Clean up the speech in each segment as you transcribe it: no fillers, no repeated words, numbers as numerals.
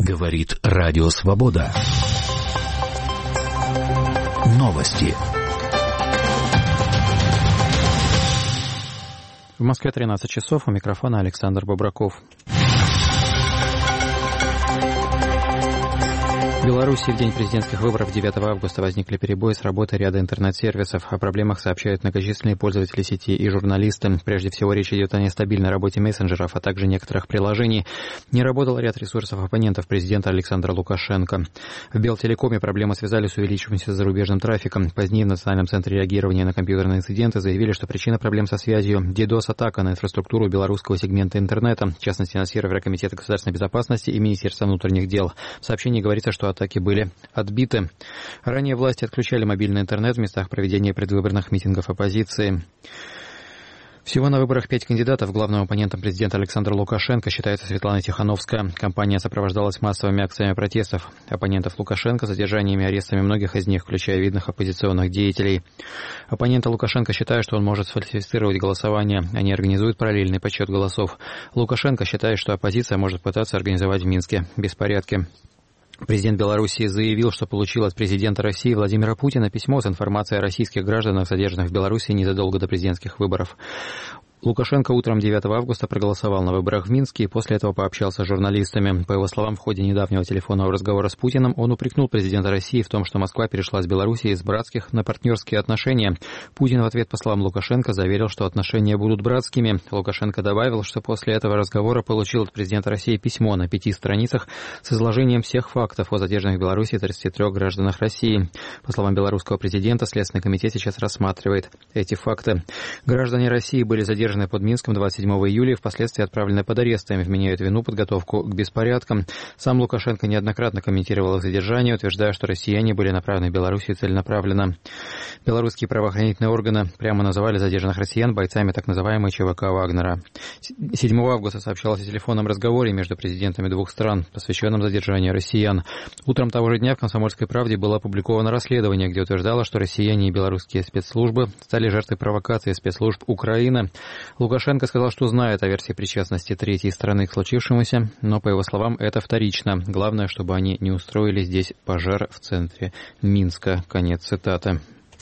Говорит Радио Свобода. Новости. В Москве 13 часов. У микрофона Александр Бобраков. В Беларуси в день президентских выборов 9 августа возникли перебои с работой ряда интернет-сервисов. О проблемах сообщают многочисленные пользователи сети и журналисты. Прежде всего, речь идет о нестабильной работе мессенджеров, а также некоторых приложений. Не работал ряд ресурсов оппонентов президента Александра Лукашенко. В Белтелекоме проблемы связали с увеличившимся зарубежным трафиком. Позднее в Национальном центре реагирования на компьютерные инциденты заявили, что причина проблем со связью – DDoS-атака на инфраструктуру белорусского сегмента интернета, в частности, на серверы Комитета государственной безопасности и Министерства внутренних дел. В сообщении говорится, что атаки были отбиты. Ранее власти отключали мобильный интернет в местах проведения предвыборных митингов оппозиции. Всего на выборах 5 кандидатов. Главным оппонентом президента Александра Лукашенко считается Светлана Тихановская. Кампания сопровождалась массовыми акциями протестов оппонентов Лукашенко, задержаниями и арестами многих из них, включая видных оппозиционных деятелей. Оппоненты Лукашенко считают, что он может сфальсифицировать голосование. Они организуют параллельный подсчет голосов. Лукашенко считает, что оппозиция может пытаться организовать в Минске беспорядки. Президент Белоруссии заявил, что получил от президента России Владимира Путина письмо с информацией о российских гражданах, задержанных в Белоруссии незадолго до президентских выборов. Лукашенко утром 9 августа проголосовал на выборах в Минске и после этого пообщался с журналистами. По его словам, в ходе недавнего телефонного разговора с Путиным он упрекнул президента России в том, что Москва перешла с Белоруссией из братских на партнерские отношения. Путин в ответ по словам Лукашенко заверил, что отношения будут братскими. Лукашенко добавил, что после этого разговора получил от президента России письмо на 5 страницах с изложением всех фактов о задержанных в Беларуси 33 гражданах России. По словам белорусского президента, Следственный комитет сейчас рассматривает эти факты. Граждане России были задержаны под Минском 27 июля и впоследствии отправлены под арест. Им вменяют вину подготовку к беспорядкам. Сам Лукашенко неоднократно комментировал их задержание, утверждая, что россияне были направлены в Белоруссию целенаправленно. Белорусские правоохранительные органы прямо называли задержанных россиян бойцами так называемой ЧВК Вагнера. 7 августа сообщалось о телефонном разговоре между президентами двух стран, посвященном задержанию россиян. Утром того же дня в «Комсомольской правде» было опубликовано расследование, где утверждалось, что россияне и белорусские спецслужбы стали жертвой провокации спецслужб Украины. Лукашенко сказал, что знает о версии причастности третьей страны к случившемуся, но, по его словам, это вторично. Главное, чтобы они не устроили здесь пожар в центре Минска. Конец цитаты.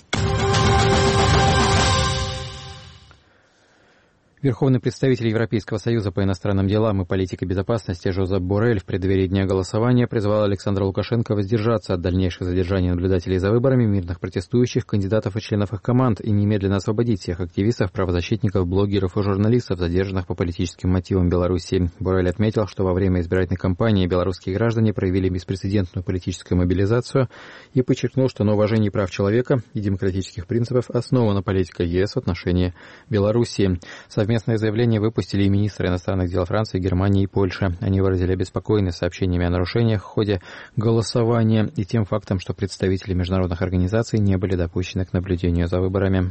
Верховный представитель Европейского союза по иностранным делам и политике безопасности Жозеп Боррель в преддверии дня голосования призвал Александра Лукашенко воздержаться от дальнейших задержаний наблюдателей за выборами, мирных протестующих, кандидатов и членов их команд и немедленно освободить всех активистов, правозащитников, блогеров и журналистов, задержанных по политическим мотивам Беларуси. Боррель отметил, что во время избирательной кампании белорусские граждане проявили беспрецедентную политическую мобилизацию и подчеркнул, что на уважении прав человека и демократических принципов основана политика ЕС в отношении Беларуси. Совместное заявление выпустили и министры иностранных дел Франции, Германии и Польши. Они выразили обеспокоенность сообщениями о нарушениях в ходе голосования и тем фактом, что представители международных организаций не были допущены к наблюдению за выборами.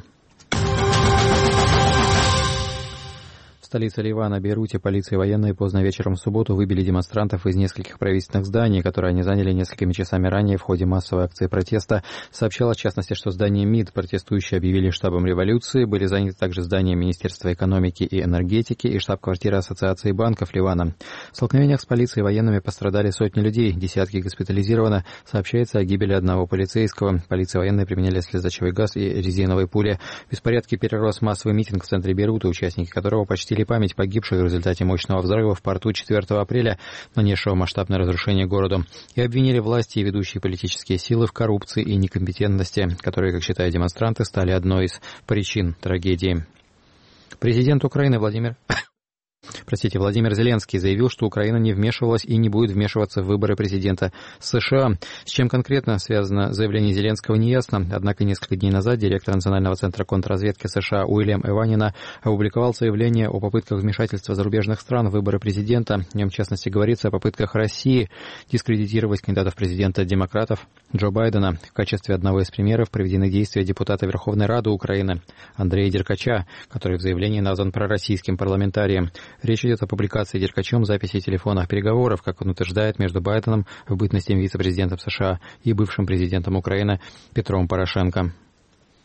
В столице Ливана, Бейруте, полиция и военные поздно вечером в субботу выбили демонстрантов из нескольких правительственных зданий, которые они заняли несколькими часами ранее в ходе массовой акции протеста. Сообщалось, в частности, что здание МИД протестующие объявили штабом революции, были заняты также здания Министерства экономики и энергетики и штаб-квартира Ассоциации банков Ливана. В столкновениях с полицией и военными пострадали сотни людей, десятки госпитализировано. Сообщается о гибели одного полицейского. Полиция и военные применяли слезоточивый газ и резиновые пули. Беспорядки перерос массовый митинг в центре Бейрута, участники которого почтили память погибших в результате мощного взрыва в порту 4 апреля, нанесшего масштабное разрушение городу, и обвинили власти и ведущие политические силы в коррупции и некомпетентности, которые, как считают демонстранты, стали одной из причин трагедии. Президент Украины Владимир Зеленский заявил, что Украина не вмешивалась и не будет вмешиваться в выборы президента США. С чем конкретно связано заявление Зеленского, неясно. Однако несколько дней назад директор Национального центра контрразведки США Уильям Эванина опубликовал заявление о попытках вмешательства зарубежных стран в выборы президента. В нем, в частности, говорится о попытках России дискредитировать кандидатов президента демократов Джо Байдена. В качестве одного из примеров приведены действия депутата Верховной Рады Украины Андрея Деркача, который в заявлении назван пророссийским парламентарием. Речь идет о публикации Деркачем записей телефонных переговоров, как он утверждает, между Байденом в бытности вице-президентом США и бывшим президентом Украины Петром Порошенко.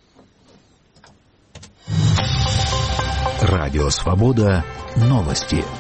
Радио Свобода. Новости.